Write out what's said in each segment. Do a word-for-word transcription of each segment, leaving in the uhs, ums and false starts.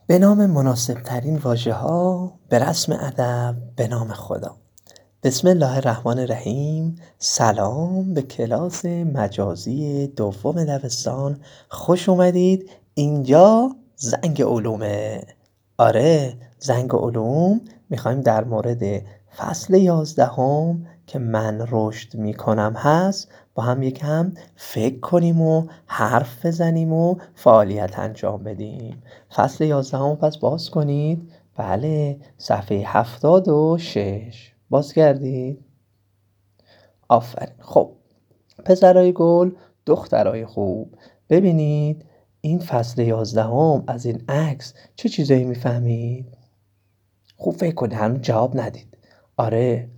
به نام مناسب ترین واژه ها به رسم ادب به نام خدا. بسم الله الرحمن الرحیم. سلام به کلاس مجازی دوم دبستان، خوش اومدید. اینجا زنگ علومه. آره، زنگ علوم. میخوایم در مورد فصل یازدهم که من رشد میکنم هست با هم یکم فکر کنیم و حرف بزنیم و فعالیت انجام بدیم. فصل یازدهم پس باز کنید. بله، صفحه هفتاد و شش باز کردید؟ آفرین. خب پسرای گل، دخترای خوب، ببینید این فصل یازدهم از این عکس چه چیزایی میفهمید؟ خوب فکر کنید، هنوز جواب ندید. آره،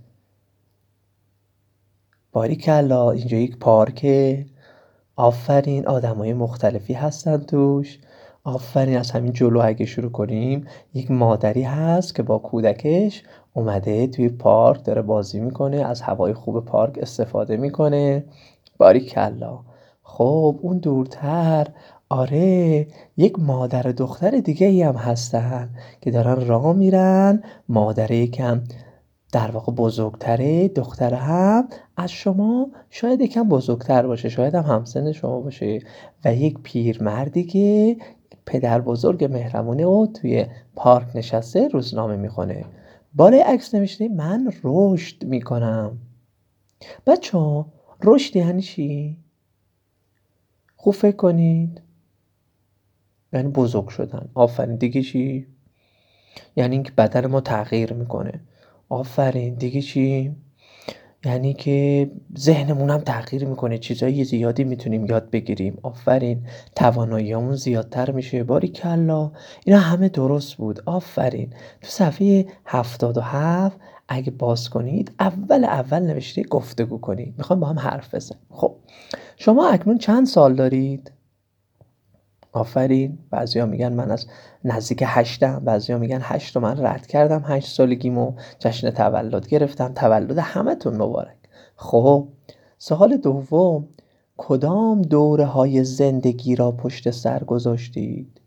باریکلا، اینجا یک پارکه. آفرین، آدمای مختلفی هستن توش. آفرین، از همین جلو اگه شروع کنیم یک مادری هست که با کودکش اومده توی پارک داره بازی میکنه، از هوای خوب پارک استفاده میکنه. باریکلا. خب اون دورتر، آره، یک مادر دختر دیگه ای هم هستن که دارن راه میرن. مادر یکم در واقع بزرگتره، دختر هم از شما شاید یکم بزرگتر باشه، شاید هم همسن شما باشه، و یک پیرمردی که پدر بزرگ مهربونه و توی پارک نشسته روزنامه میخونه. بالای عکس نوشته من رشد میکنم. بچه ها، رشد یعنی چی؟ خوب فکر کنید. یعنی بزرگ شدن. آفرین. دیگه چی؟ یعنی اینکه بدن ما تغییر میکنه. آفرین. دیگه چی؟ یعنی که ذهنمون هم تغییر میکنه، چیزایی زیادی میتونیم یاد بگیریم. آفرین. تواناییامون زیادتر میشه. باریکلا، اینا همه درست بود. آفرین. تو صفحه هفتاد و هفت اگه باز کنید، اول اول نوشته گفتگو کنید، میخوام با هم حرف بزنیم. خب شما اکنون چند سال دارید؟ آفرین. بعضیا میگن من از نزدیک هشتم، بعضیا میگن هشت رو من رد کردم، هشت سالگیمو جشن تولد گرفتم. تولد همتون مبارک. خب سوال دوم، کدام دوره های زندگی را پشت سر گذاشتید؟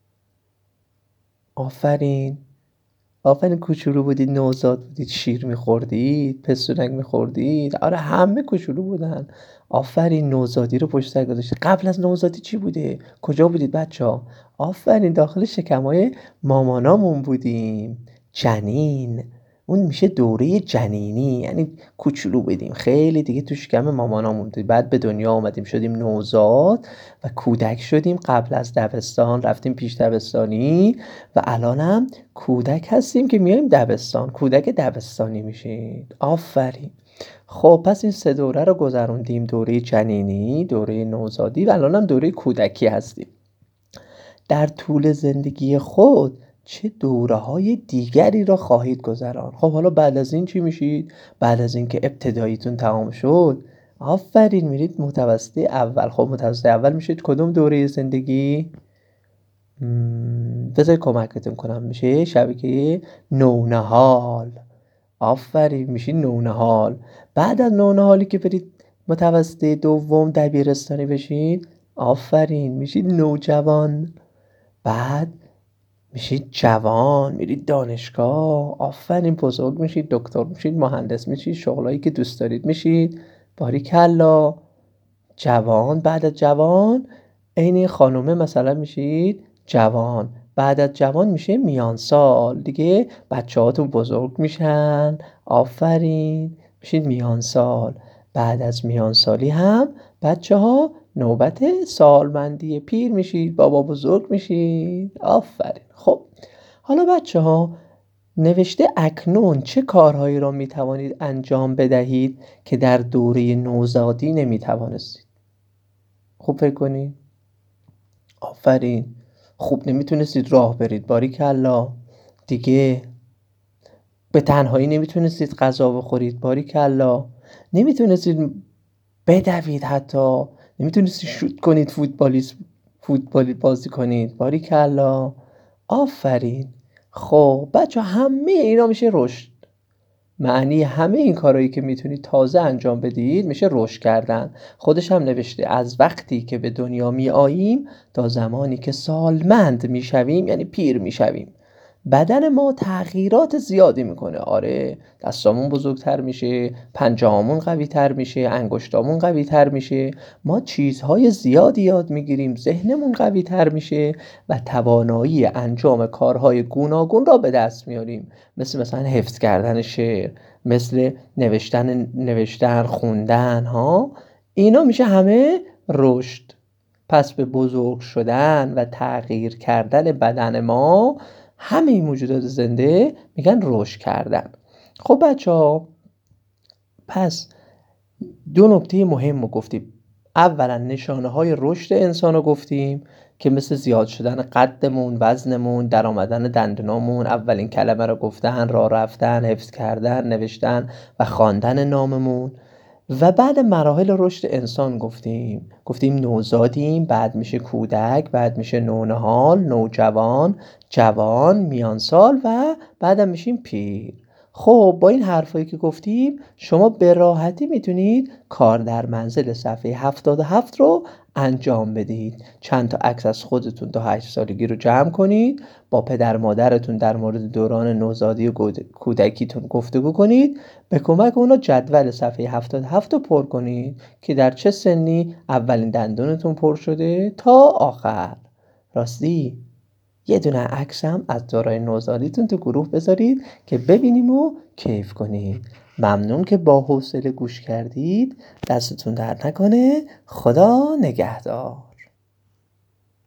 آفرین. آفرین. کوچولو بودید، نوزاد بودید، شیر میخوردید، پستونک میخوردید. آره، همه کوچولو بودن. آفرین. نوزادی رو پشت سر گذاشتید. قبل از نوزادی چی بوده؟ کجا بودید بچه ها؟ آفرین. داخل شکمای مامانامون بودیم. جنین. اون میشه دوره جنینی، یعنی کوچولو بودیم خیلی دیگه، تو شکم مامانامون بودیم. بعد به دنیا آمدیم، شدیم نوزاد و کودک شدیم. قبل از دبستان رفتیم پیش دبستانی و الانم کودک هستیم که میایم دبستان. کودک دبستانی میشید. آفرین. خب پس این سه دوره رو گذروندیم، دوره جنینی، دوره نوزادی و الانم دوره کودکی هستیم. در طول زندگی خود چه دوره‌های دیگری را خواهید گذراند؟ خب حالا بعد از این چی میشید؟ بعد از این که ابتداییتون تمام شد، آفرین، میرید متوسطه اول. خب متوسطه اول میشید کدوم دوره زندگی؟ بذار کمکتون کنم، میشه شبکه نونهال. آفرین، میشید نونهال. بعد از نونهالی که برید متوسطه دوم دبیرستانی بشید، آفرین، میشید نوجوان. بعد میشید جوان، میرید دانشگاه. آفرین، بزرگ میشید، دکتر میشید، مهندس میشید، شغلایی که دوست دارید میشید. باریکلا. جوان. بعد از جوان عین این خانومه مثلا میشید جوان. بعد از جوان میشه میان سال دیگه، بچه هاتون بزرگ میشن. آفرین، میشید میان سال. بعد از میان سالی هم بچه ها نوبت سالمندی، پیر میشید، بابا بزرگ میشید. آفرین. خب حالا بچه ها نوشته اکنون چه کارهایی را میتوانید انجام بدهید که در دوره نوزادی نمیتوانستید؟ خوب فکر کنید. آفرین. خوب نمیتونستید راه برید. باریکلا. دیگه به تنهایی نمیتونستید غذا بخورید. باریکلا. نمیتونستید بدوید، حتی نمیتونستید شوت کنید، فوتبالیست فوتبالی بازی کنید. باریکلا. آفرین. خب بچه همه اینا میشه رشد. معنی همه این کارهایی که میتونید تازه انجام بدید میشه رشد کردن. خودش هم نوشته از وقتی که به دنیا میاییم تا زمانی که سالمند میشویم، یعنی پیر میشویم، بدن ما تغییرات زیادی میکنه. آره، دستامون بزرگتر میشه، پنجه‌هامون قوی تر میشه، انگشتامون قوی تر میشه، ما چیزهای زیادی یاد میگیریم، ذهنمون قوی تر میشه و توانایی انجام کارهای گوناگون را به دست میاریم، مثل مثلا حفظ کردن شعر، مثل نوشتن نوشتن خوندن ها. اینا میشه همه رشد. پس به بزرگ شدن و تغییر کردن بدن ما همه این موجودات زنده میگن رشد کردن. خب بچه ها، پس دو نکته مهم رو گفتیم. اولا نشانه های رشد انسان رو گفتیم که مثل زیاد شدن قدمون، وزنمون، در آمدن دندونامون، اولین کلمه رو گفتن، راه رفتن، حفظ کردن، نوشتن و خواندن ناممون. و بعد مراحل رشد انسان گفتیم گفتیم نوزادیم، بعد میشه کودک، بعد میشه نونهال، نوجوان، جوان، میانسال و بعدم میشیم پیر. خب با این حرفایی که گفتیم شما به راحتی میتونید کار در منزل صفحه هفتاد و هفت رو انجام بدید. چند تا عکس از خودتون تا هشت سالگی رو جمع کنید، با پدر مادرتون در مورد دوران نوزادی و کودکیتون گفتگو کنید، به کمک اونا جدول صفحه هفتاد و هفت رو پر کنید که در چه سنی اولین دندونتون پر شده تا آخر. راستی یه دونه عکس هم از دوران نوزادیتون تو گروه بذارید که ببینیم و کیف کنید. ممنون که با حوصله گوش کردید. دستتون درد نکنه. خدا نگهدار.